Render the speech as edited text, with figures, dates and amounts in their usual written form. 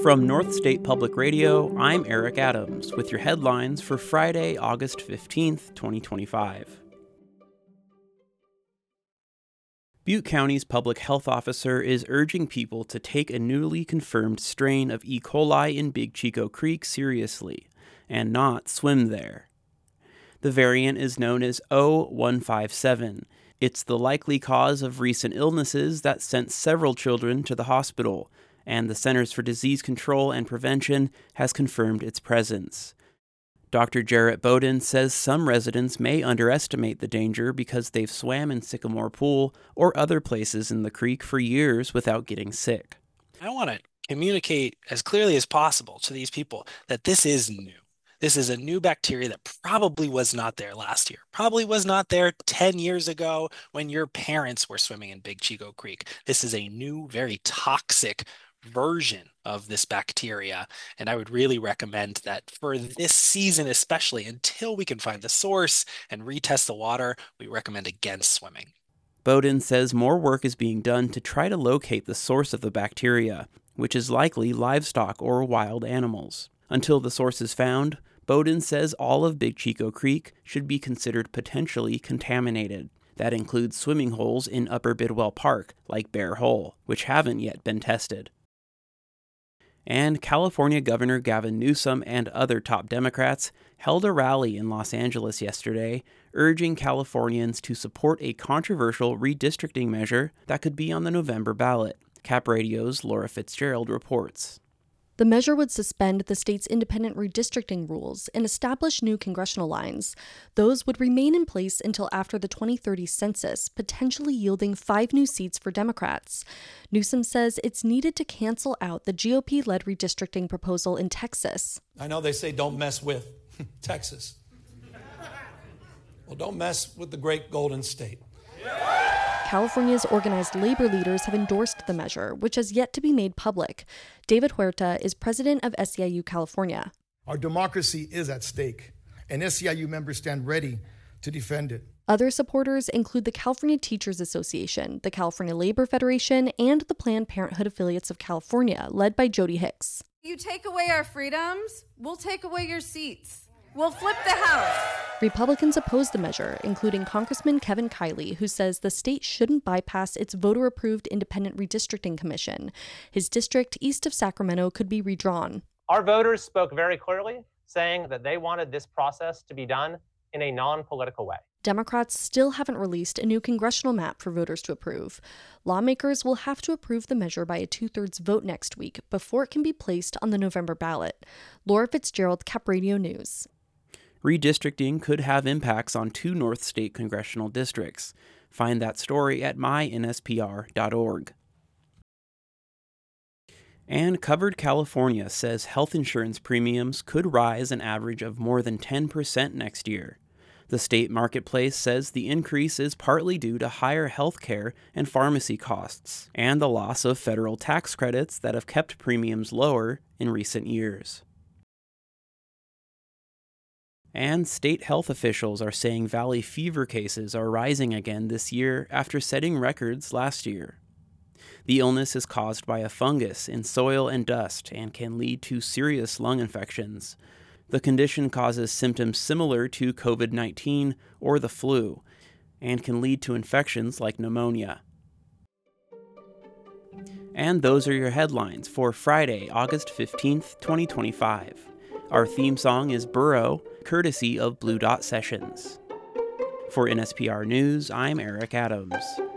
From North State Public Radio, I'm Eric Adams with your headlines for Friday, August 15th, 2025. Butte County's public health officer is urging people to take a newly confirmed strain of E. coli in Big Chico Creek seriously and not swim there. The variant is known as O157. It's the likely cause of recent illnesses that sent several children to the hospital, and the Centers for Disease Control and Prevention has confirmed its presence. Dr. Jarrett Bowden says some residents may underestimate the danger because they've swam in Sycamore Pool or other places in the creek for years without getting sick. I want to communicate as clearly as possible to these people that this is new. This is a new bacteria that probably was not there last year, probably was not there 10 years ago when your parents were swimming in Big Chico Creek. This is a new, very toxic version of this bacteria, and I would really recommend that for this season especially, until we can find the source and retest the water, we recommend against swimming. Bowden says more work is being done to try to locate the source of the bacteria, which is likely livestock or wild animals. Until the source is found, Bowden says all of Big Chico Creek should be considered potentially contaminated. That includes swimming holes in Upper Bidwell Park, like Bear Hole, which haven't yet been tested. And California Governor Gavin Newsom and other top Democrats held a rally in Los Angeles yesterday, urging Californians to support a controversial redistricting measure that could be on the November ballot. Cap Radio's Laura Fitzgerald reports. The measure would suspend the state's independent redistricting rules and establish new congressional lines. Those would remain in place until after the 2030 census, potentially yielding 5 new seats for Democrats. Newsom says it's needed to cancel out the GOP-led redistricting proposal in Texas. I know they say don't mess with Texas. Well, don't mess with the great Golden State. California's organized labor leaders have endorsed the measure, which has yet to be made public. David Huerta is president of SEIU California. Our democracy is at stake, and SEIU members stand ready to defend it. Other supporters include the California Teachers Association, the California Labor Federation, and the Planned Parenthood Affiliates of California, led by Jody Hicks. You take away our freedoms, we'll take away your seats. We'll flip the House. Republicans oppose the measure, including Congressman Kevin Kiley, who says the state shouldn't bypass its voter-approved independent redistricting commission. His district east of Sacramento could be redrawn. Our voters spoke very clearly, saying that they wanted this process to be done in a non-political way. Democrats still haven't released a new congressional map for voters to approve. Lawmakers will have to approve the measure by a 2/3 vote next week before it can be placed on the November ballot. Laura Fitzgerald, Cap Radio News. Redistricting could have impacts on 2 North State congressional districts. Find that story at mynspr.org. And Covered California says health insurance premiums could rise an average of more than 10% next year. The state marketplace says the increase is partly due to higher health care and pharmacy costs, and the loss of federal tax credits that have kept premiums lower in recent years. And state health officials are saying valley fever cases are rising again this year after setting records last year. The illness is caused by a fungus in soil and dust and can lead to serious lung infections. The condition causes symptoms similar to COVID-19 or the flu and can lead to infections like pneumonia. And those are your headlines for Friday, August 15th, 2025. Our theme song is Burrow, courtesy of Blue Dot Sessions. For NSPR News, I'm Eric Adams.